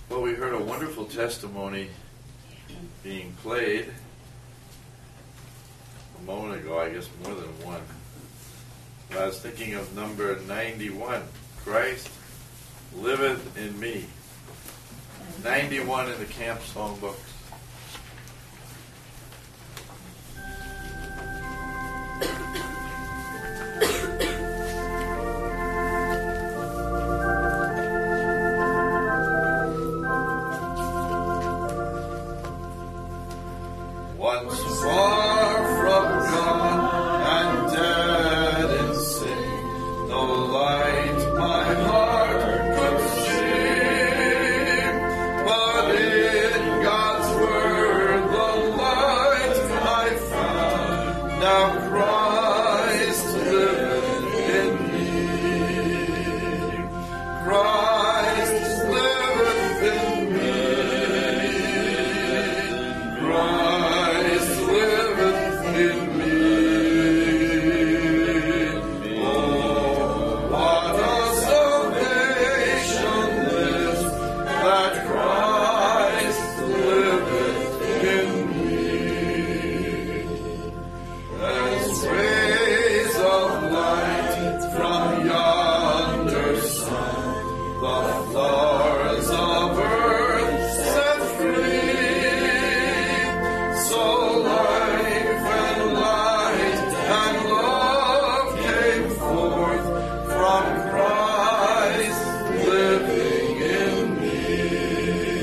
Well, we heard a wonderful testimony being played a moment ago, I guess more than one. I was thinking of number 91, Christ liveth in me. 91 in the camp songbooks. Once far from God and dead in sin, no light my heart could see, but in God's word the light I found. Now Christ liveth in me. Christ liveth in me. Christ liveth in me. Oh, what a salvation this, that Christ liveth in me. As rays of light from yonder sun, the flowers of earth set free, so life and light and love came forth from Christ living in me.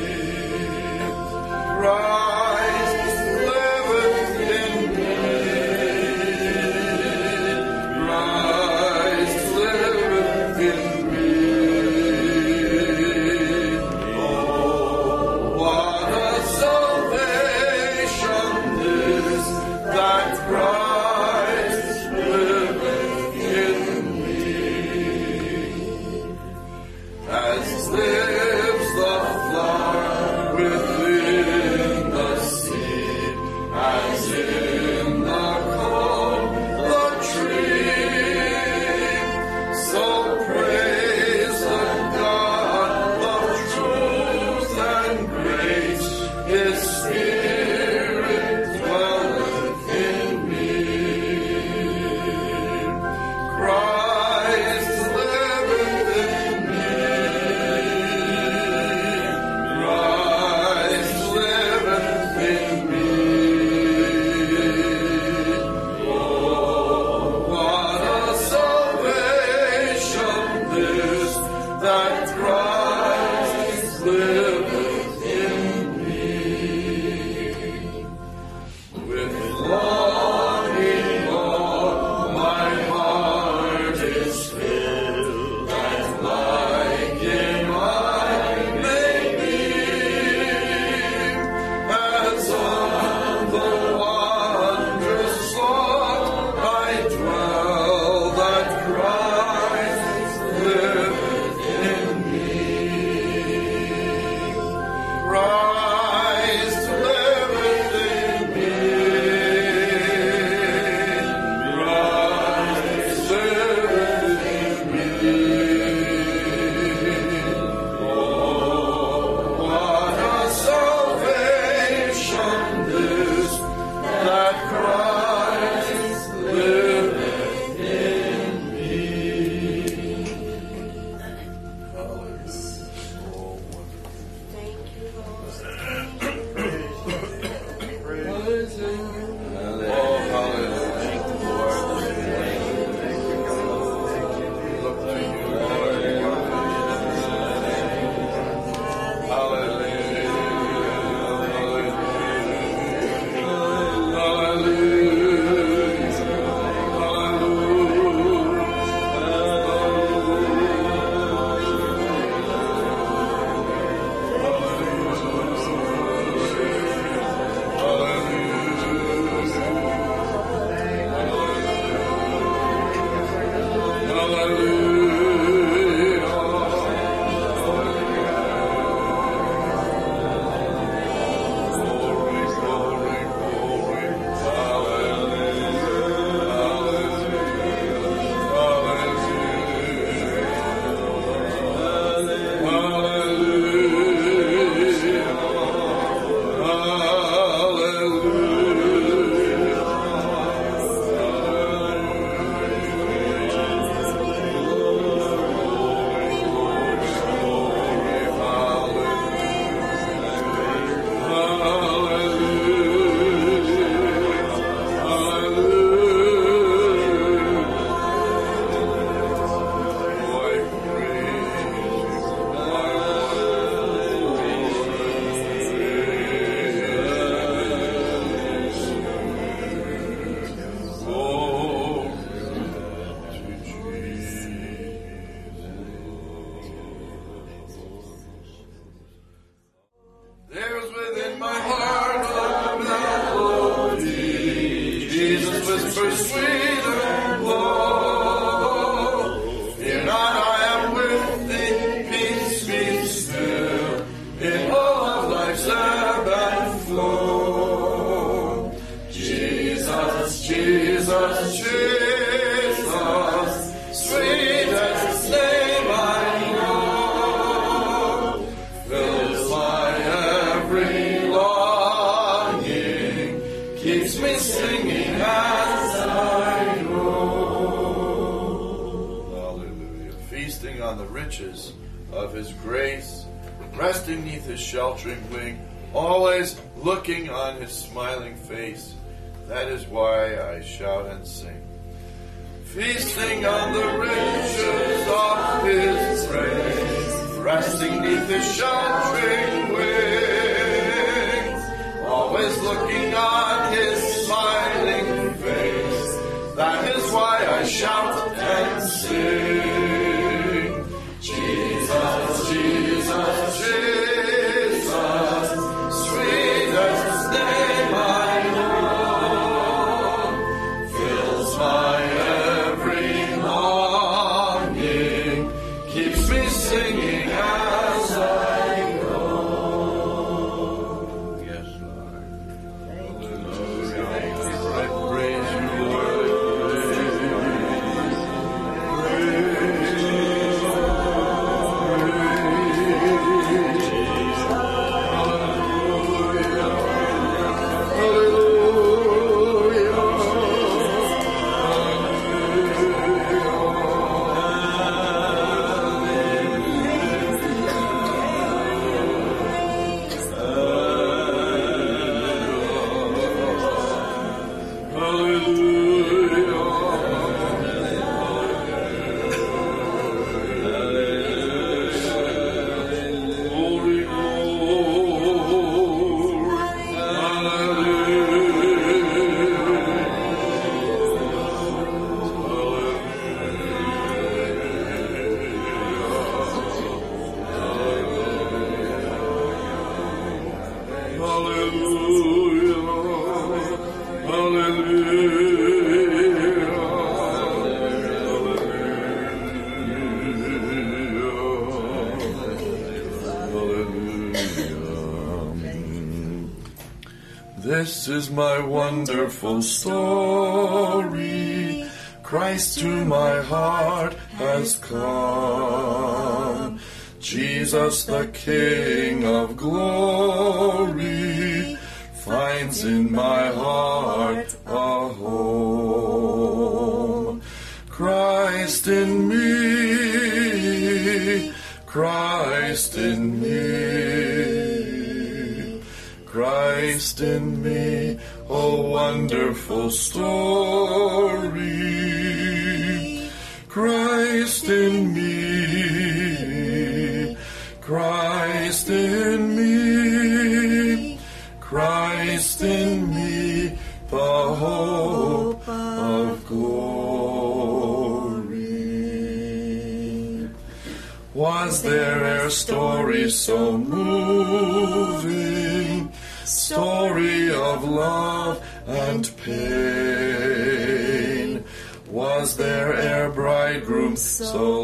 whisper sweet and low, fear not, I am with thee, peace be still, in all of life's ebb and flow. Jesus, Jesus, Jesus, sweetest name I know, fills my every longing, keeps me singing as I go. Hallelujah. Feasting on the riches of His grace, resting neath His sheltering wing, always looking on His smiling face. That is why I shout and sing. Feasting on the riches of His grace, resting neath His sheltering wings, always looking on His smiling face. That is why I shout and sing. Jesus, Jesus, Jesus, sweetest name I know, fills my every longing, keeps me singing as I go. Yes, Lord. Hallelujah. I praise you, Lord. This is my wonderful story. Christ to my heart has come. Jesus, the King of glory, finds in my heart a home. Christ in me, Christ in me, Christ in me, a wonderful story. Christ in me, Christ in me, Christ in me, the hope of glory. Was there e'er story so moving, story of love and pain? Was there e'er bridegroom so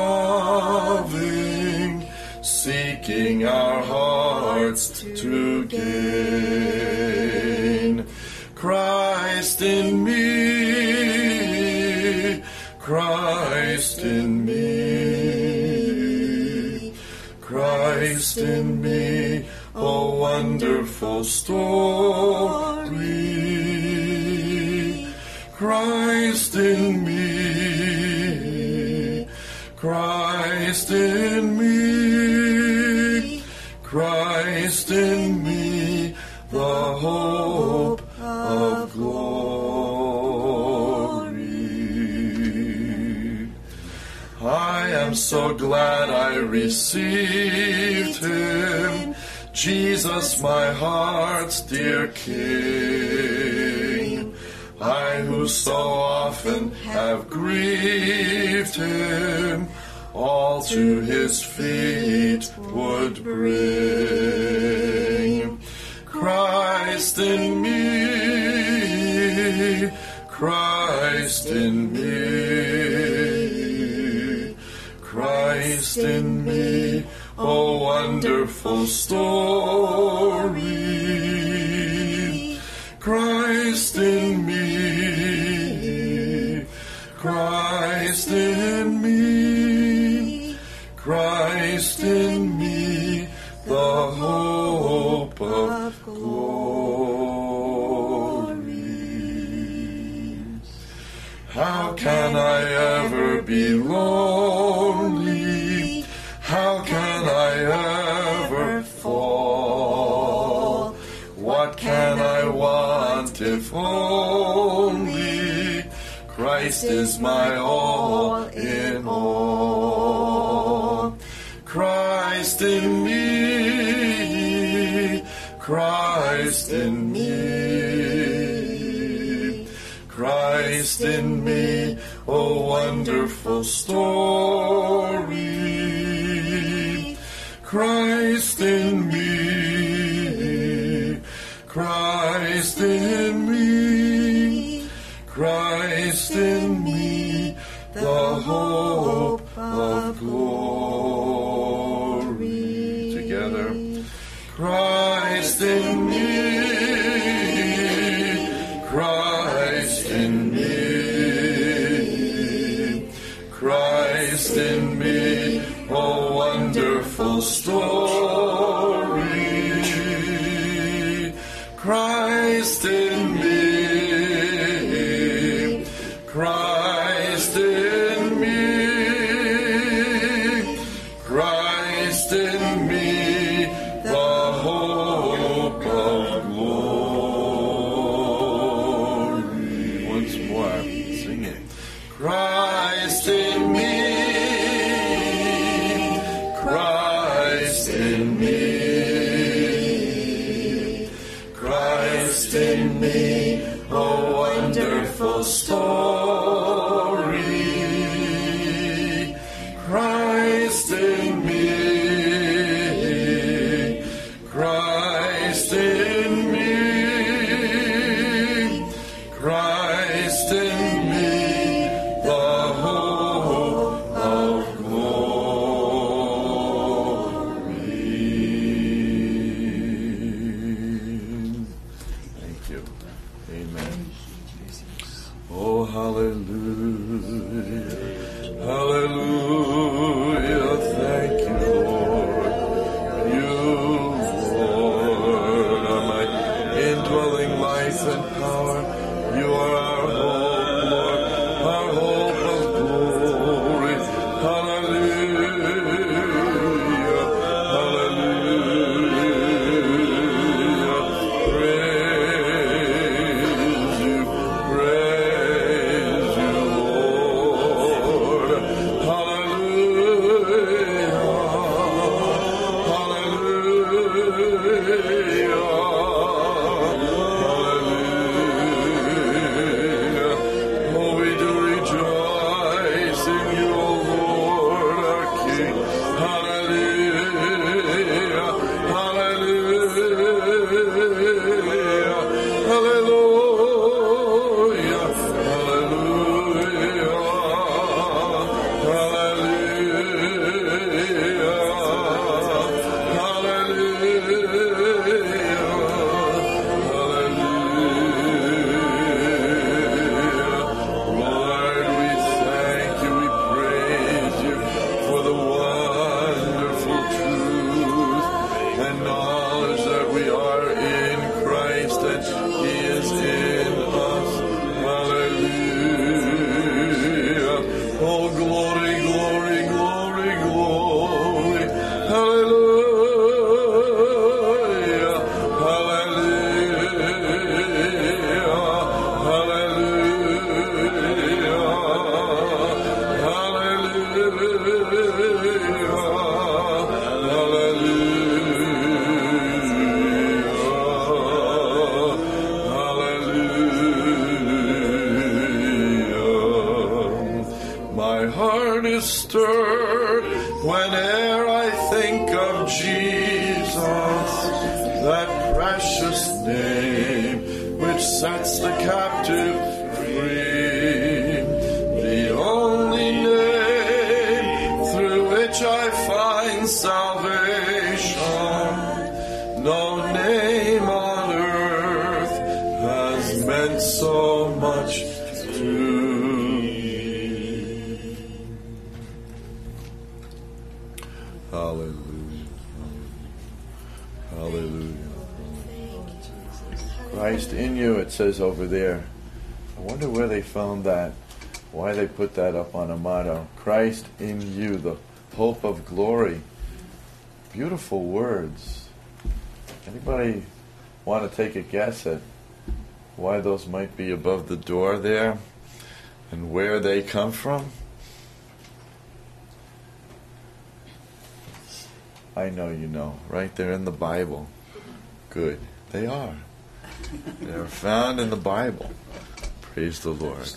loving, seeking our hearts to gain? Christ in me, Christ in me, Christ in me, a wonderful story. Christ in me, Christ in me, Christ in me, the hope of glory. I am so glad I received Him, Jesus, my heart's dear King. I who so often have grieved Him, all to His feet would bring. Christ in me, Christ wonderful story. Christ in me, Christ in me, Christ in me, the hope of glory. How can I ever be lonely? How can I ever fall? What can I want if only Christ is my all in all? Christ in me, Christ in me, Christ in me, oh wonderful story. Christ in me, Christ in me, Christ in me, the hope of glory. Together. Christ in me, Christ in me, Christ in me, oh wonderful story. Christ in me, Christ in me, Christ in me, the hope of glory. Once more, sing it. Christ in me, Christ in me, Christ in me, oh wonderful story. Christ in me, Christ in me, Christ in me, the hope of glory. Thank you. Amen. Oh, hallelujah. Hallelujah. Thank you, Lord. You, Lord, are my indwelling life and power. You are our hope, Lord, our hope of glory. Hallelujah. Hallelujah. Praise you, Lord. Hallelujah. Hallelujah. Hallelujah. Oh, we do rejoice in you, O Lord, our King. Hallelujah. Hallelujah. Hallelujah. Hallelujah. Lord, we thank you, we praise you for the wonderful truth and knowledge that we are in Christ and He is in us. Hallelujah. Oh, glory, glory, glory, glory. Hallelujah. Hallelujah. Hallelujah. Hallelujah. My heart is stirred whene'er I think of Jesus, that precious name which sets the captive free, the only name through which I find salvation. Hallelujah. Christ in you, it says over there. I wonder where they found that. Why they put that up on a motto. Christ in you, the hope of glory. Beautiful words. Anybody want to take a guess at why those might be above the door there and where they come from? I know you know. Right there in the Bible. Good. They are. They are found in the Bible. Praise the Lord.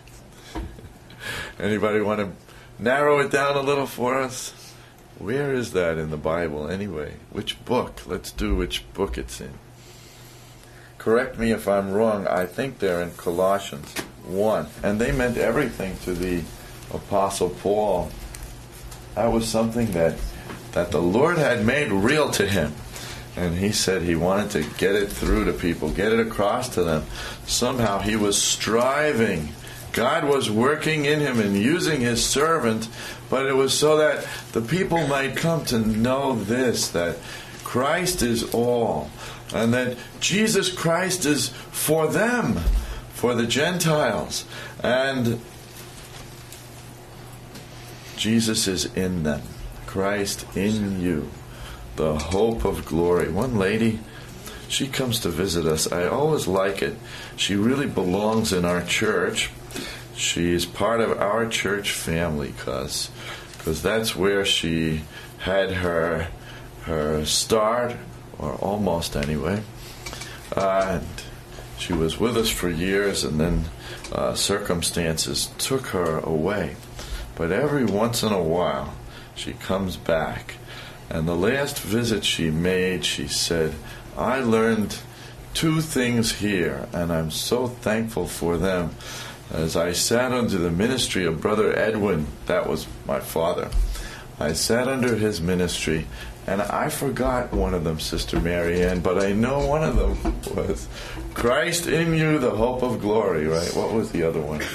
Anybody want to narrow it down a little for us? Where is that in the Bible anyway? Which book? Let's do which book it's in. Correct me if I'm wrong. I think they're in Colossians 1. And they meant everything to the Apostle Paul. That was something that the Lord had made real to him. And he said he wanted to get it through to people, get it across to them. Somehow he was striving. God was working in him and using his servant, but it was so that the people might come to know this, that Christ is all, and that Jesus Christ is for them, for the Gentiles, and Jesus is in them. Christ in you, the hope of glory. One lady, she comes to visit us. I always like it. She really belongs in our church. She's part of our church family because that's where she had her start, or almost anyway. And she was with us for years, and then circumstances took her away. But every once in a while, she comes back. And the last visit she made, she said, I learned 2 things here, and I'm so thankful for them. As I sat under the ministry of Brother Edwin, that was my father, I sat under his ministry, and I forgot one of them, Sister Mary Ann, but I know one of them was Christ in you, the hope of glory, right? What was the other one?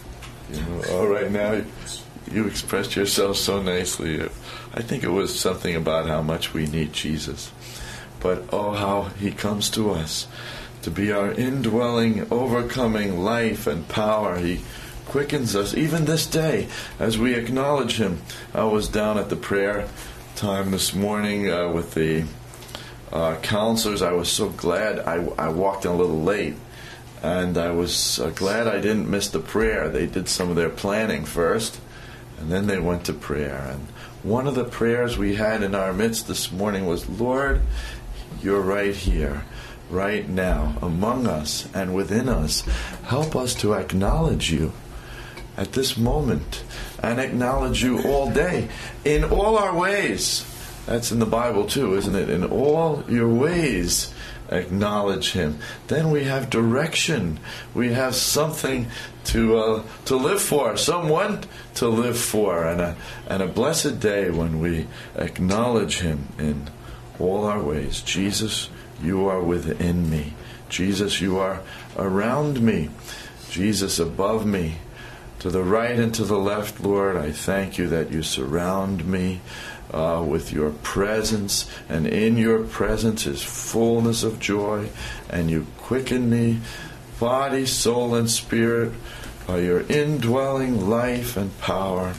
Right now, you expressed yourself so nicely. I think it was something about how much we need Jesus. But oh, how he comes to us to be our indwelling, overcoming life and power. He quickens us even this day as we acknowledge him. I was down at the prayer time this morning with the counselors. I was so glad. I walked in a little late, and I was glad I didn't miss the prayer. They did some of their planning first, and then they went to prayer. And one of the prayers we had in our midst this morning was, Lord, you're right here, right now, among us and within us. Help us to acknowledge you at this moment and acknowledge you all day in all our ways. That's in the Bible too, isn't it? In all your ways, acknowledge him. Then we have direction. We have something to live for, someone to live for, and a blessed day when we acknowledge him in all our ways. Jesus, you are within me. Jesus, you are around me. Jesus, above me. To the right and to the left, Lord, I thank you that you surround me with your presence, and in your presence is fullness of joy, and you quicken me, body, soul, and spirit, by your indwelling life and power.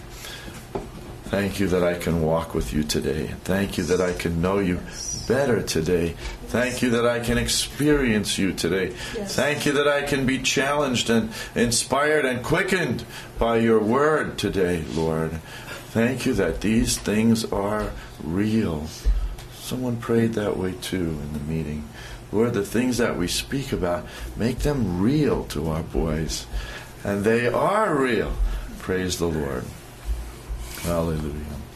Thank you that I can walk with you today. Thank you that I can know you better today. Thank you that I can experience you today. Yes. Thank you that I can be challenged and inspired and quickened by your word today, Lord. Thank you that these things are real. Someone prayed that way too in the meeting. Lord, the things that we speak about, make them real to our boys. And they are real. Praise the Lord. Hallelujah.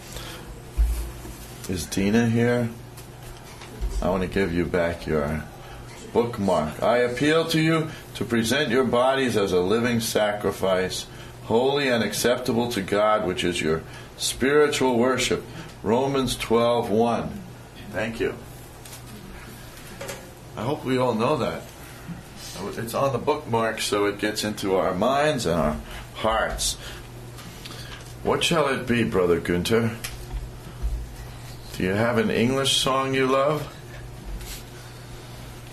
Is Dina here? I want to give you back your bookmark. I appeal to you to present your bodies as a living sacrifice, holy and acceptable to God, which is your spiritual worship. Romans 12:1. Thank you. I hope we all know that. It's on the bookmark, so it gets into our minds and our hearts. What shall it be, Brother Günther? Do you have an English song you love?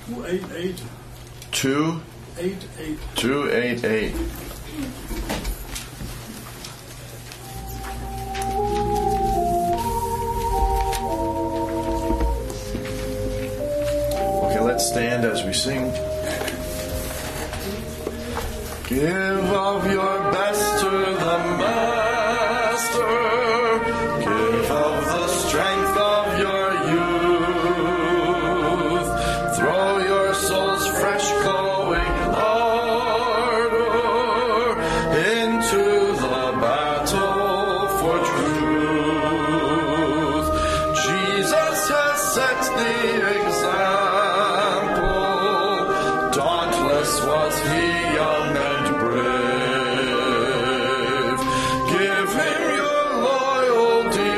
288. 288. 288. 288. Okay, let's stand as we sing. Give of your best to the Master. Give of the strength of your youth. Throw your soul's fresh glowing ardor into the battle for truth. Jesus has set the example. Dauntless was he, young and brave. Give him your loyal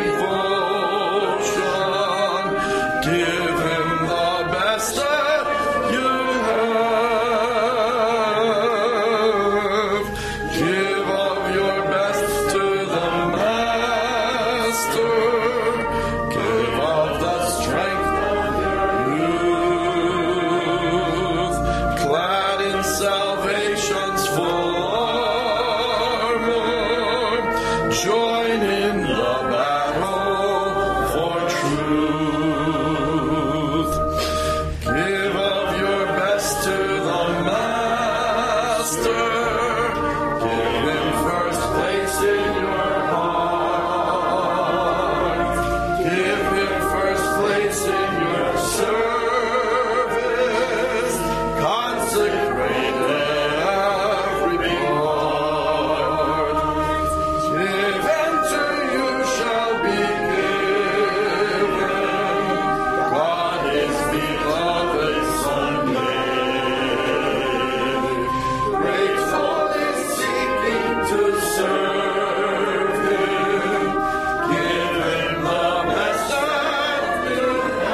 devotion. Give him the best that you have. Give of your best to the Master. Give of the strength of your youth. Clad in salvation's full armor, join in the battle for truth. Give of your best to the Master. Give him first place in your heart. Give him first place in your service. Consecrate every part. Give and to you shall be given. God is beloved Son gave. Gratefully seeking to serve him. Give him the best that you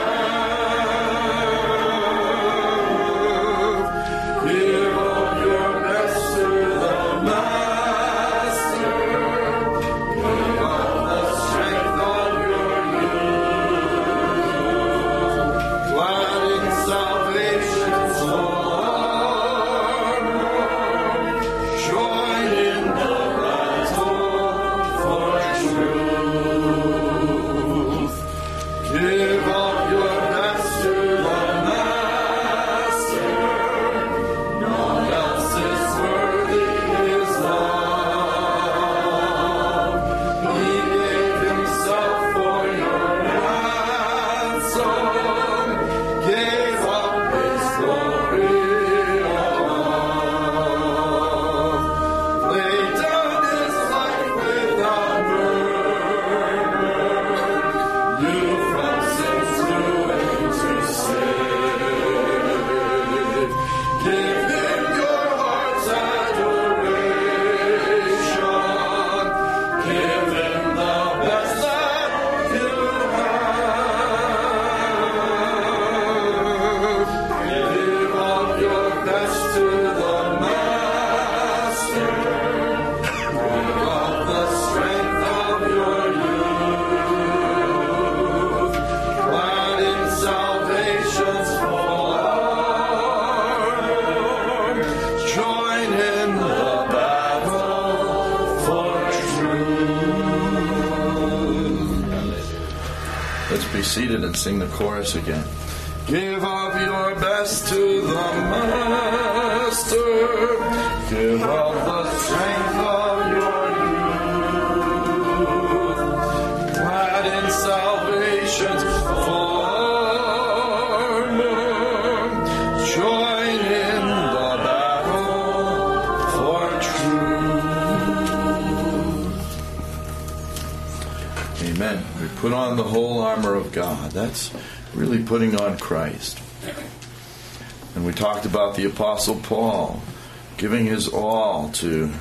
have. Give of your best to the Master. Give of the strength of your youth. Glad in salvation's full armor. Join in the battle for truth. Give of your best to the Master. None else is worthy his love. He gave himself for your ransom. Gave up his glory above. Laid down his life without murmur. You from sin's ruin to save. Give him your heart's adoration. Give him the best that you have. Give of your best to the Master. Give of the strength of your youth. Glad in salvation's full armor. Join in the battle for truth. Let's be seated and sing the chorus again. Give of your best to the Master. Give of the strength of your youth. Glad in salvation's full armor. Join in the battle for truth. Amen. We put on the whole armor of God. That's really putting on Christ. And we talked about the Apostle Paul giving his all to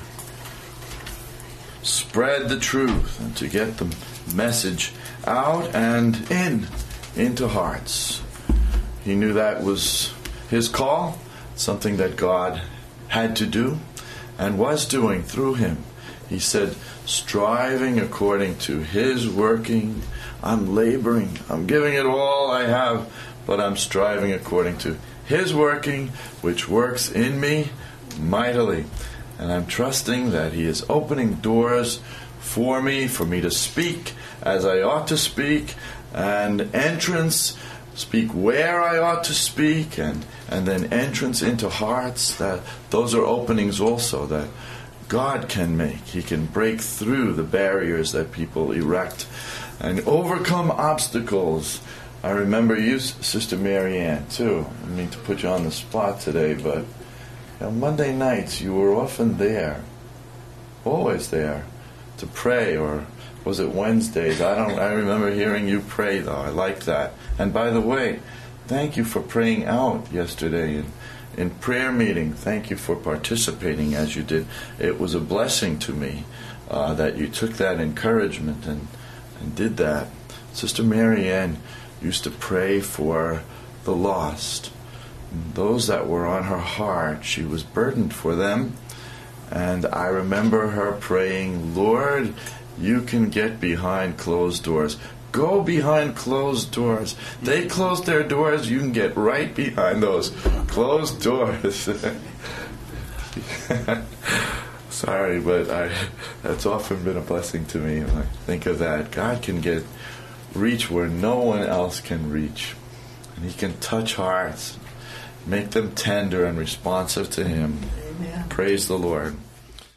spread the truth and to get the message out and into hearts. He knew that was his call, something that God had to do and was doing through him. He said, striving according to his working, I'm laboring, I'm giving it all I have, but I'm striving according to His working, which works in me mightily. And I'm trusting that He is opening doors for me to speak as I ought to speak, and entrance, speak where I ought to speak, and then entrance into hearts. That those are openings also that God can make. He can break through the barriers that people erect and overcome obstacles. I remember you, Sister Marianne, too. I didn't mean to put you on the spot today, but Monday nights you were often there, always there, to pray. Or was it Wednesdays? I remember hearing you pray, though. I liked that. And by the way, thank you for praying out yesterday in prayer meeting. Thank you for participating as you did. It was a blessing to me that you took that encouragement and did that. Sister Marianne used to pray for the lost, those that were on her heart. She was burdened for them. And I remember her praying, Lord, you can get behind closed doors. Go behind closed doors. They closed their doors, you can get right behind those closed doors. Sorry, but that's often been a blessing to me when I think of that. God can reach where no one else can reach. And He can touch hearts, make them tender and responsive to Him. Amen. Praise the Lord.